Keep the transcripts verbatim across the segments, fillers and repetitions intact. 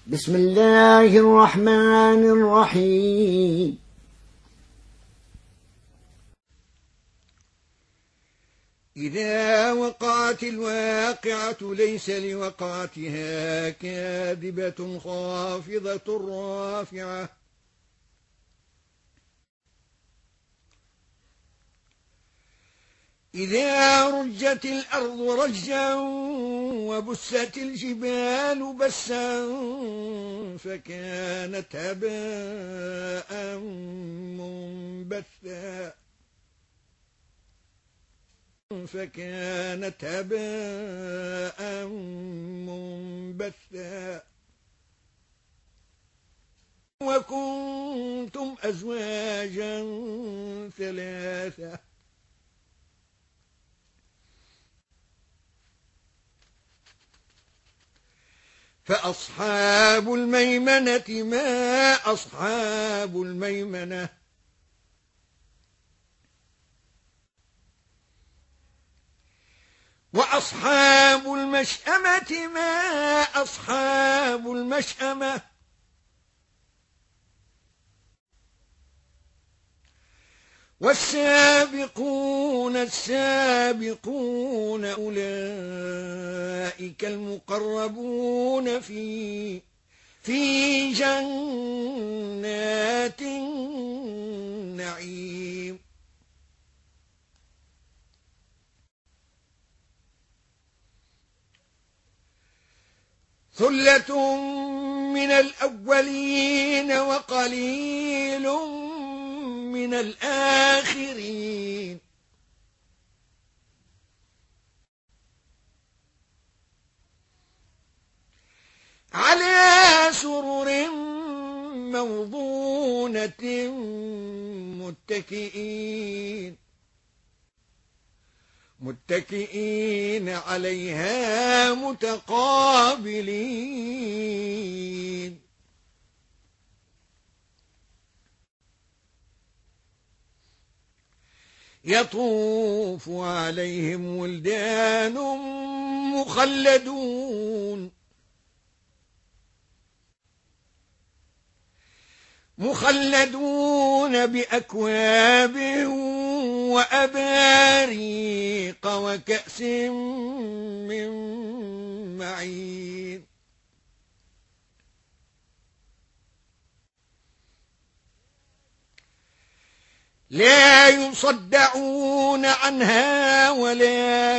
بسم الله الرحمن الرحيم. إذا وقعت الواقعة ليس لوقعتها كاذبة خافضة رافعة إذا رجت الأرض رجا وبست الجبال بسا فكانت هباء منبثا فكانت هباء منبثا وكنتم أزواجا ثلاثة فأصحاب الميمنة ما أصحاب الميمنة وأصحاب المشأمة ما أصحاب المشأمة والسابقون السابقون أولئك المقربون في في جنات النعيم ثلة من الأولين وقليل من الآخرين على سرر موضونة متكئين متكئين عليها متقابلين يطوف عليهم ولدان مخلدون مخلدون بأكواب وأباريق وكأس من معين لا يصدعون عنها ولا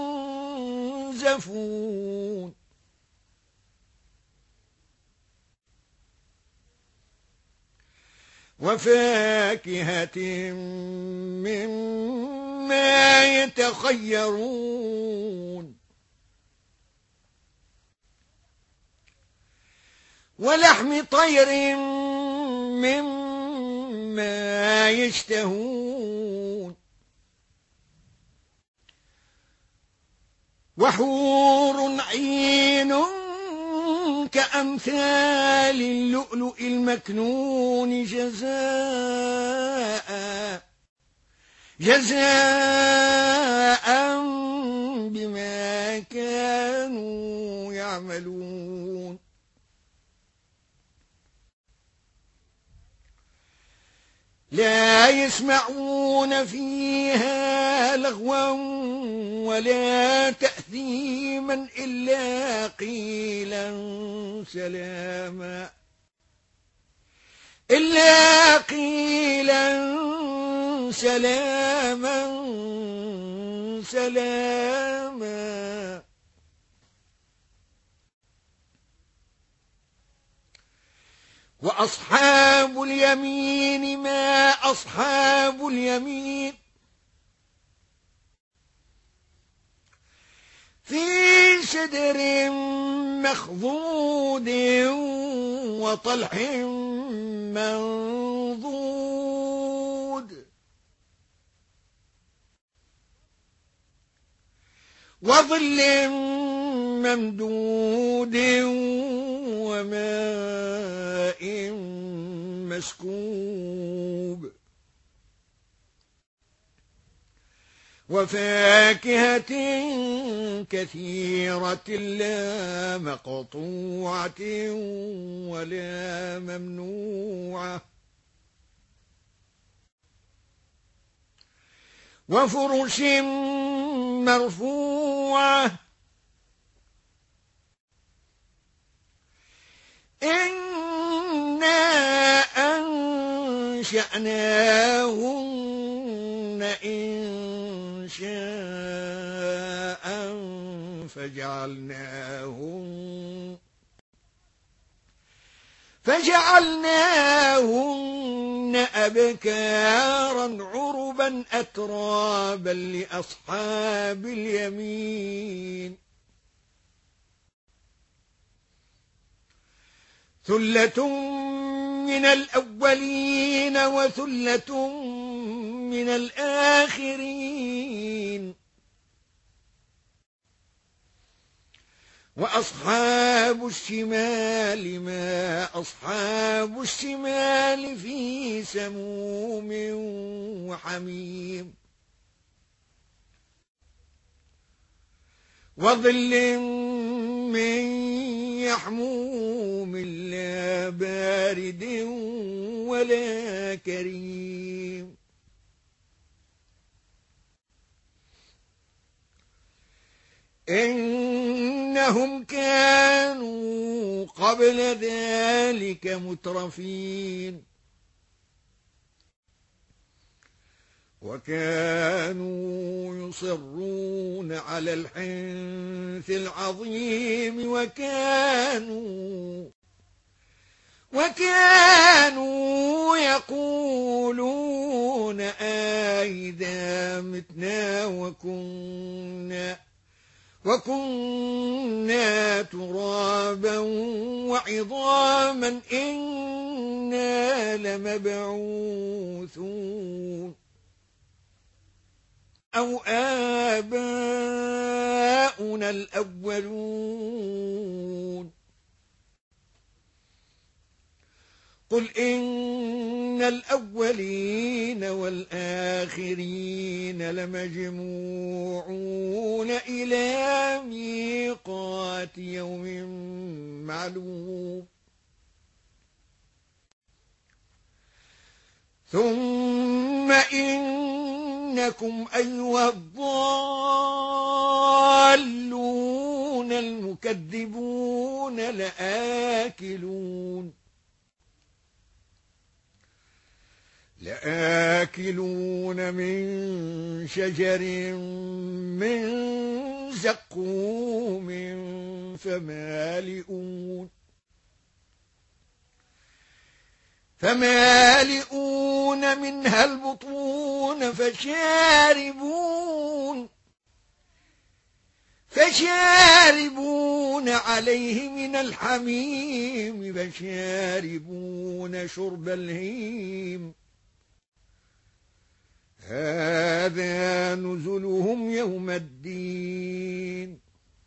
ينزفون وفاكهة مما يتخيرون ولحم طير مما يشتهون وحور عين كأمثال اللؤلؤ المكنون جزاء جزاء بما كانوا يعملون لا يسمعون فيها لغوا ولا تأثيما إلا قيلا سلاما إلا قيلا سلاما سلاما وأصحاب اليمين ما أصحاب اليمين في سدر مخضود وطلح منضود وظل ممدود وماء مسكوب وفاكهة كثيرة لا مقطوعة ولا ممنوعة وفرش مرفوعة إنا أنشأناهن إن شاء فجعلناهن فجعلناهن أبكارا عربا أترابا لأصحاب اليمين ثلة من الأولين وثلة من الآخرين وأصحاب الشمال ما أصحاب الشمال في سموم وحميم وظل من يحموم لا بارد ولا كريم إنهم كانوا قبل ذلك مترفين وكانوا يصرون على الحنث العظيم وكانوا وكانوا يقولون أئذا متنا وكنا وكنا ترابا وعظاما إنا لمبعوثون أو آباؤنا الأولون قل إن الأولين والآخرين لمجموعون إلى ميقات يوم معلوم ثم إنكم أيها الضالون المكذبون لآكلون لآكلون من شجر من زقوم فمالئون فمالئون منها البطون فشاربون فشاربون عليه من الحميم فشاربون شرب الهيم هذا نزلهم يوم الدين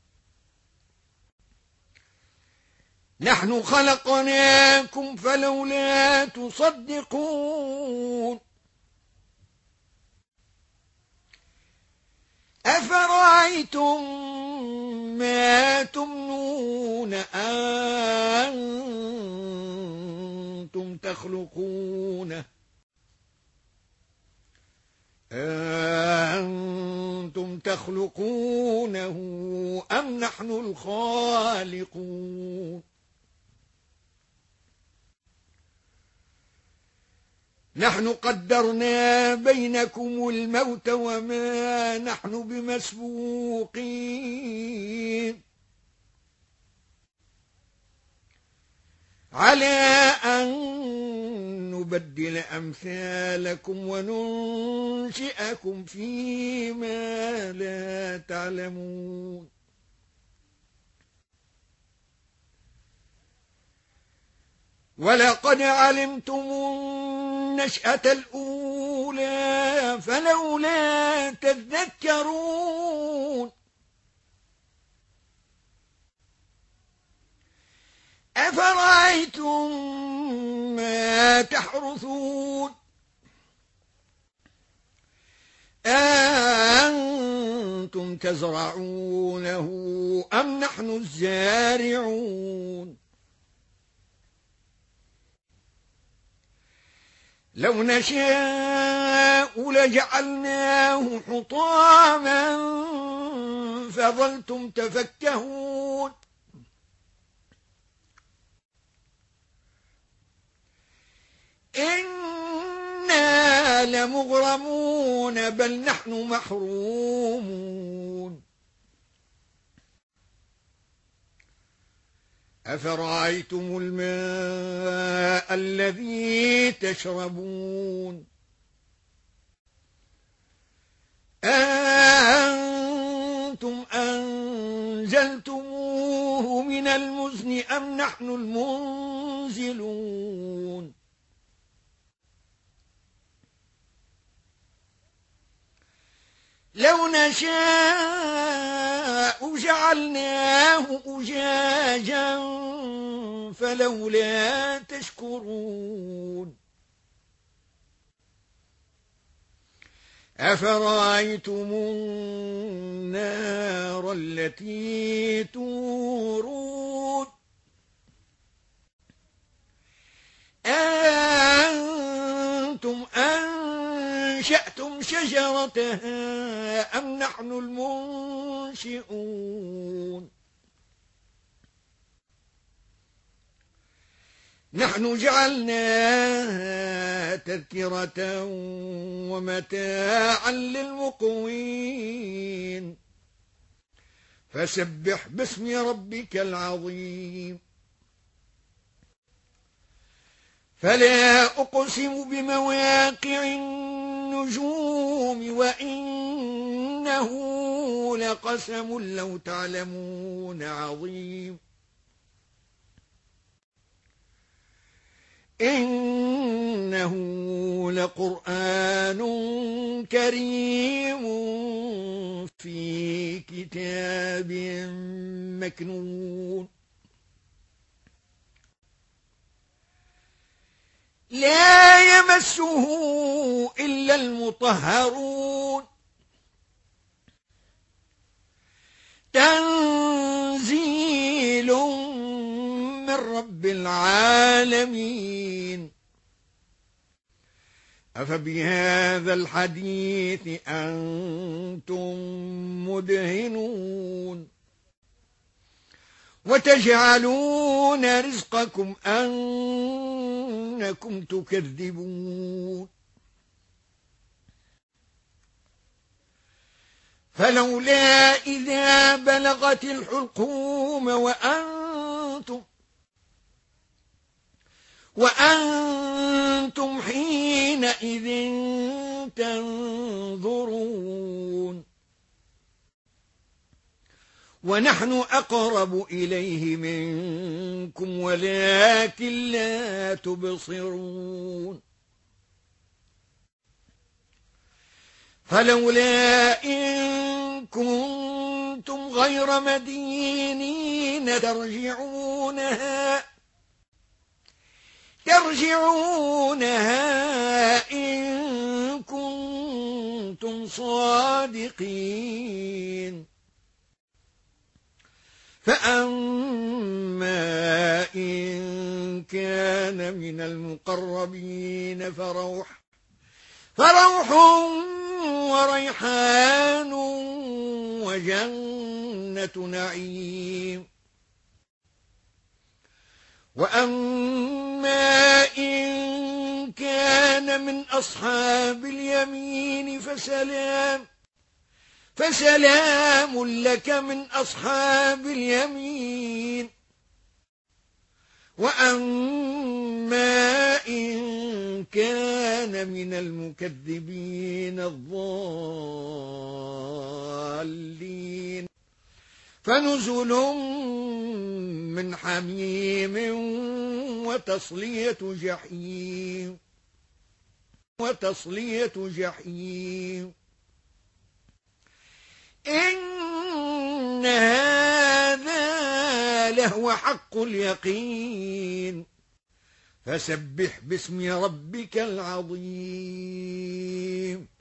نحن خلقناكم فلولا تصدقون أفرأيتم ما تمنون أنتم تخلقونه أنتم تخلقونه أم نحن الخالقون نحن قدرنا بينكم الموت وما نحن بمسبوقين على أن نبدل أمثالكم وننشئكم فيما لا تعلمون ولقد علمتم النشأة الأولى فلولا تذكرون أفرأيتم ما تحرثون أن تزرعونه أم نحن الزارعون لو نشاء لجعلناه حطاما فظلتم تفكهون إنا لمغرمون بل نحن محرومون أفرأيتم الماء الذي تشربون أأنتم أنزلتموه من المزن أم نحن المنزلون لو نشاء جعلناه أجاجا فلولا تشكرون أفرأيتم النار التي تورون أأنتم أنشأتم شجرتها أم نحن المنشئون نحن جعلناها تذكرة ومتاعا للمقوين فسبح باسم ربك العظيم فلا أقسم بمواقع النجوم وإنه لقسم لو تعلمون عظيم إنه لقرآن كريم في كتاب مكنون لا يمسه إلا المطهرون تنزيل من رب العالمين أفبهذا الحديث أنتم مدهنون وتجعلون رزقكم أنكم تكذبون فلولا إذا بلغت الحلقوم وأنتم وأنتم حينئذ تنظرون ونحن أقرب إليه منكم ولكن لا تبصرون فلولا إن كنتم غير مدينين ترجعونها ترجعونها إن كنتم صادقين فأما إن كان من المقربين فروح فروح وريحان وجنة نعيم وأما إن كان من أصحاب اليمين فسلام فسلام لك من أصحاب اليمين وأما إن كان من المكذبين الضالين فنزل من حميم وتصلية جحيم وتصلية جحيم إن هذا لهو حق اليقين فسبح باسم ربك العظيم